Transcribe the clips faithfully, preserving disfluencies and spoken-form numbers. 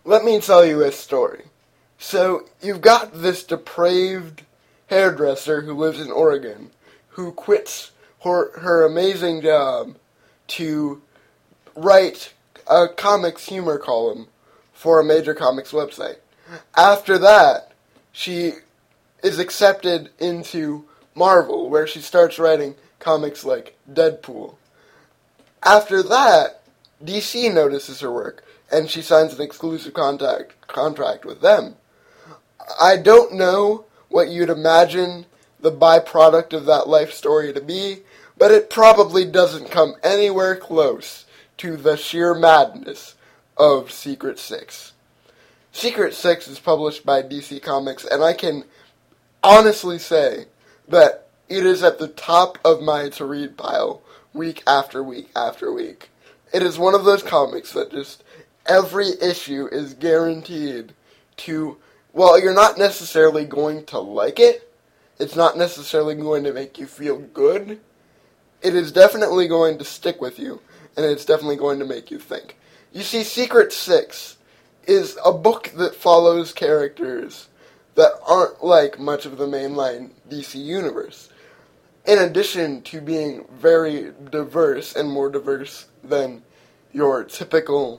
Let me tell you a story. So, you've got this depraved hairdresser who lives in Oregon, who quits her, her amazing job to write a comics humor column for a major comics website. After that, she is accepted into Marvel, where she starts writing comics like Deadpool. After that, D C notices her work, and she signs an exclusive contact, contract with them. I don't know what you'd imagine the byproduct of that life story to be, but it probably doesn't come anywhere close to the sheer madness of Secret Six. Secret Six is published by D C Comics, and I can honestly say that it is at the top of my to-read pile week after week after week. It is one of those comics that just every issue is guaranteed to, well, you're not necessarily going to like it. It's not necessarily going to make you feel good. It is definitely going to stick with you, and it's definitely going to make you think. You see, Secret Six is a book that follows characters that aren't like much of the mainline D C universe. In addition to being very diverse, and more diverse than your typical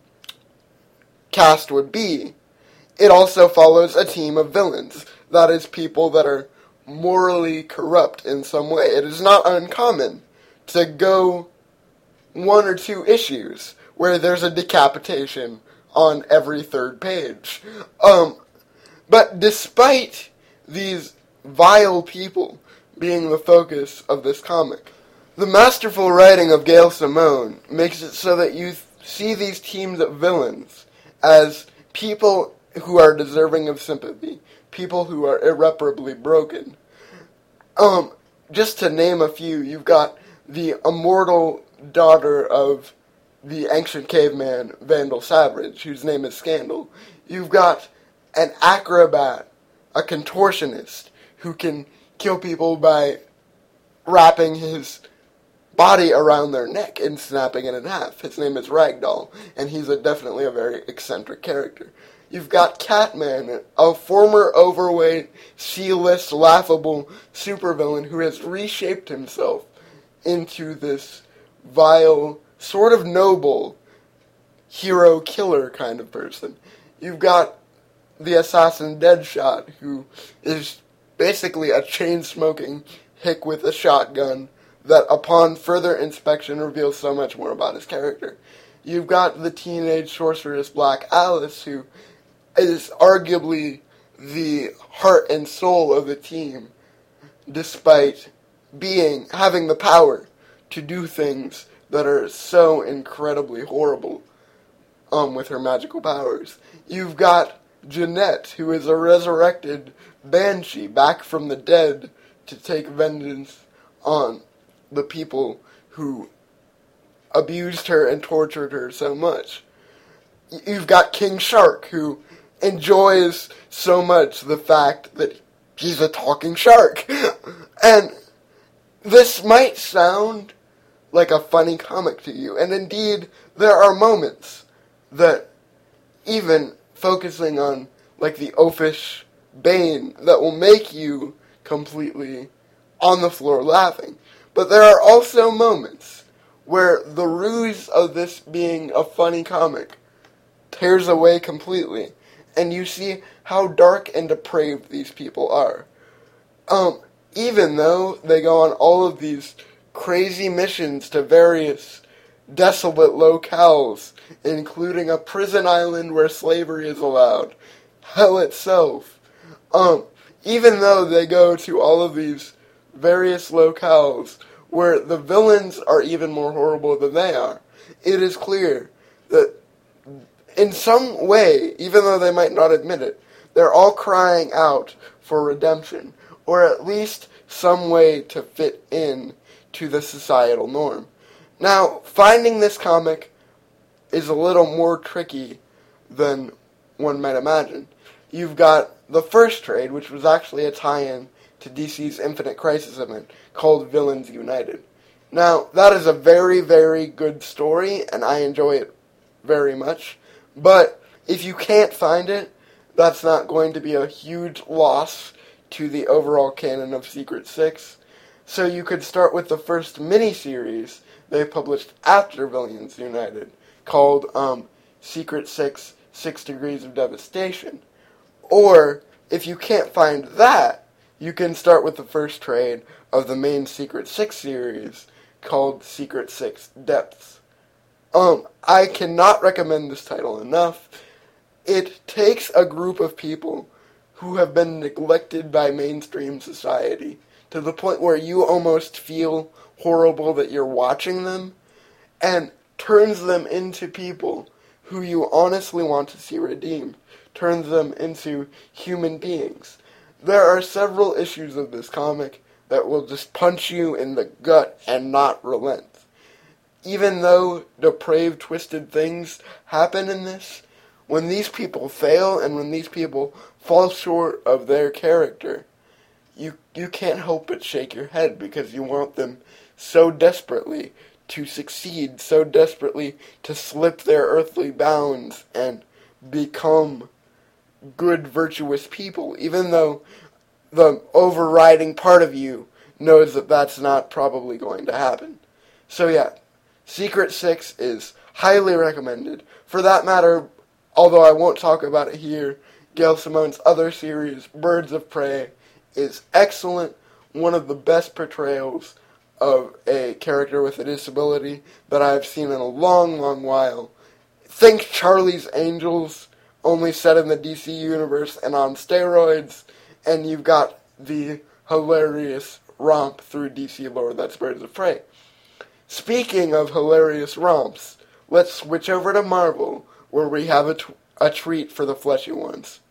cast would be, it also follows a team of villains. That is, people that are morally corrupt in some way. It is not uncommon to go one or two issues where there's a decapitation on every third page. Um, but despite these vile people being the focus of this comic, the masterful writing of Gail Simone makes it so that you th- see these teams of villains as people who are deserving of sympathy, people who are irreparably broken. Um, just to name a few, you've got the immortal daughter of the ancient caveman Vandal Savage, whose name is Scandal. You've got an acrobat, a contortionist, who can kill people by wrapping his body around their neck and snapping it in half. His name is Ragdoll, and he's a, definitely a very eccentric character. You've got Catman, a former overweight, C-list, laughable supervillain who has reshaped himself into this vile, sort of noble, hero-killer kind of person. You've got the assassin Deadshot, who is basically a chain-smoking hick with a shotgun that, upon further inspection, reveals so much more about his character. You've got the teenage sorceress Black Alice, who is arguably the heart and soul of the team, despite being, having the power to do things that are so incredibly horrible, um, with her magical powers. You've got Jeanette, who is a resurrected banshee back from the dead to take vengeance on the people who abused her and tortured her so much. You've got King Shark, who enjoys so much the fact that he's a talking shark. And this might sound like a funny comic to you, and indeed, there are moments that, even focusing on, like, the oafish Bane, that will make you completely on the floor laughing. But there are also moments where the ruse of this being a funny comic tears away completely, and you see how dark and depraved these people are. Um, even though they go on all of these crazy missions to various desolate locales, including a prison island where slavery is allowed, hell itself. Um, even though they go to all of these various locales where the villains are even more horrible than they are, it is clear that in some way, even though they might not admit it, they're all crying out for redemption, or at least some way to fit in to the societal norm. Now, finding this comic is a little more tricky than one might imagine. You've got the first trade, which was actually a tie-in to D C's Infinite Crisis event, called Villains United. Now, that is a very, very good story, and I enjoy it very much, but If you can't find it, that's not going to be a huge loss to the overall canon of Secret Six. So you could start with the first miniseries they published after Villains United, called um, Secret Six, Six Degrees of Devastation. Or, if you can't find that, you can start with the first trade of the main Secret Six series, called Secret Six Depths. Um, I cannot recommend this title enough. It takes a group of people who have been neglected by mainstream society to the point where you almost feel horrible that you're watching them, and turns them into people who you honestly want to see redeemed, turns them into human beings. There are several issues of this comic that will just punch you in the gut and not relent. Even though depraved, twisted things happen in this, when these people fail and when these people fall short of their character, you you can't help but shake your head because you want them so desperately to succeed, so desperately to slip their earthly bounds and become good, virtuous people, even though the overriding part of you knows that that's not probably going to happen. So yeah, Secret Six is highly recommended. For that matter, although I won't talk about it here, Gail Simone's other series, Birds of Prey, is excellent, one of the best portrayals of a character with a disability that I've seen in a long, long while. Think Charlie's Angels, only set in the D C universe and on steroids, and you've got the hilarious romp through D C lore that's Birds of Prey. Speaking of hilarious romps, let's switch over to Marvel, where we have a, t- a treat for the fleshy ones.